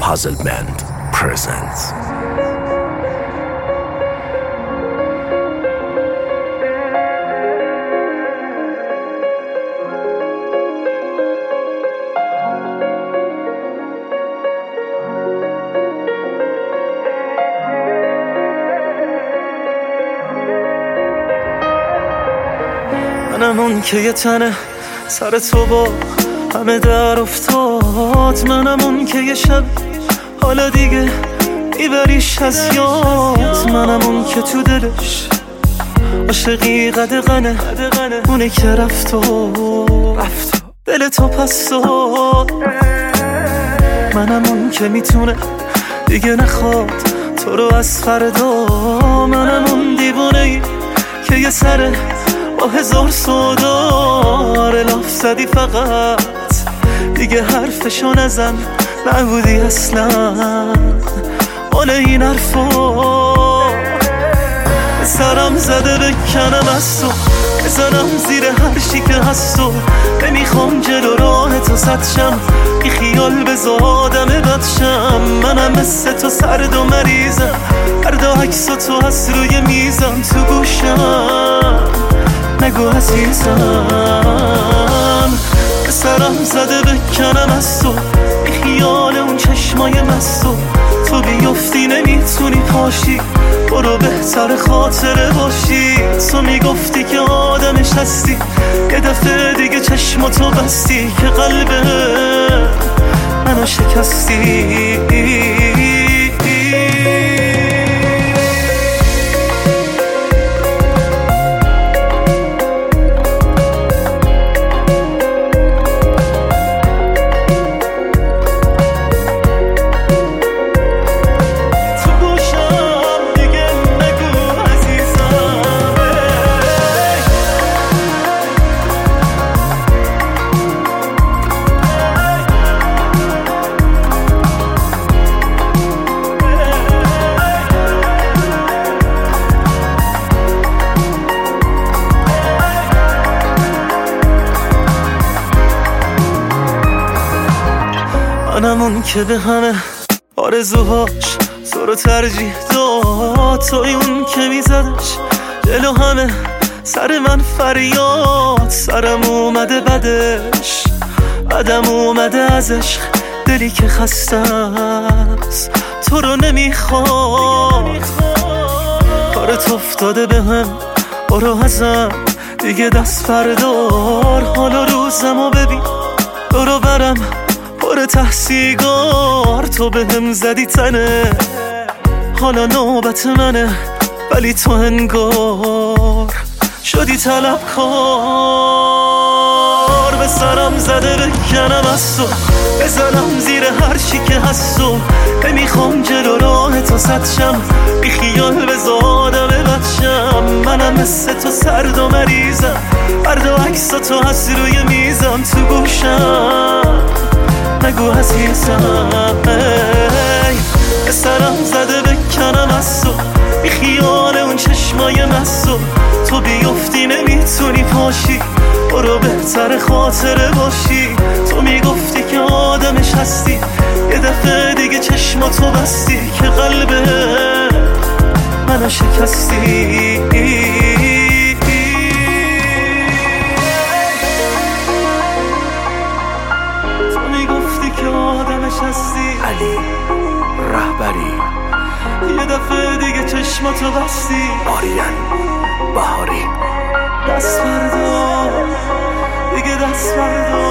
Puzzle Band presents. منم اون که یه تنه سر تو با همه در افتاد. منم اون که یه شب حالا دیگه میبریش از یاد. منم اون که تو دلش عاشقی قدغنه، اونه که رفت و دل تو پس داد. منم اون که میتونه دیگه نخواد تو رو از فردا. منم اون دیوانه‌ای که یه سره با هزار سودا لاف زدی فقط دیگه حرفشو نزن، نبودی اصلا مال این حرفا. سرم زده بکنم از تو، بزنم زیر هر چی که هست و نمیخوام جلو راه تو سد شم، بی خیال بذار آدم بدشم. منم مثل تو سرد و مریضم، هر عکس تو هست روی میزم تو گوشم، نگو عزیزم. سرم زده بکنم از تو، بی خیال اون چشمای مستو تو بیفتی نمیتونی پاشی، برو بهتر خاطره باشی. تو میگفتی که آدمش هستی، یه دفعه دیگه چشماتو بستی که قلب منو شکستی. منم اون که به همه آرزوهاش تو رو ترجیح داد، توی اون که میزدش جلو همه سر من فریاد. سرم اومده بدش، بدم اومده از عشق، دلی که خسته است تو رو نمیخواد. کارت افتاده به هم، برو ازم دیگه دست بردار. حالا روزمو ببین برو برم پر تحصیگار، تو به هم زدی تنه حالا نوبت منه، ولی تو انگار شدی طلبکار. به سرم زده بکنم از تو، بزنم زیر هر چی که هست و نمیخوام جلو راه تو سد شم، بی خیال بذار آدم بدشم. منم مثل تو سرد و مریضم، هر عکس تو هست روی میزم تو گوشم، نگو عزیزم. به سرم زده بکنم از تو، بی خیال اون چشمای مستو تو بیفتی نمیتونی پاشی، برو بهتر خاطره باشی. تو میگفتی که آدمش هستی، یه دفعه دیگه چشماتو بستی که قلب منو شکستی. علی رهبری یه دفعه دیگه چشماتو بستی. آریان بهاری دست بردار دیگه، دست بردار.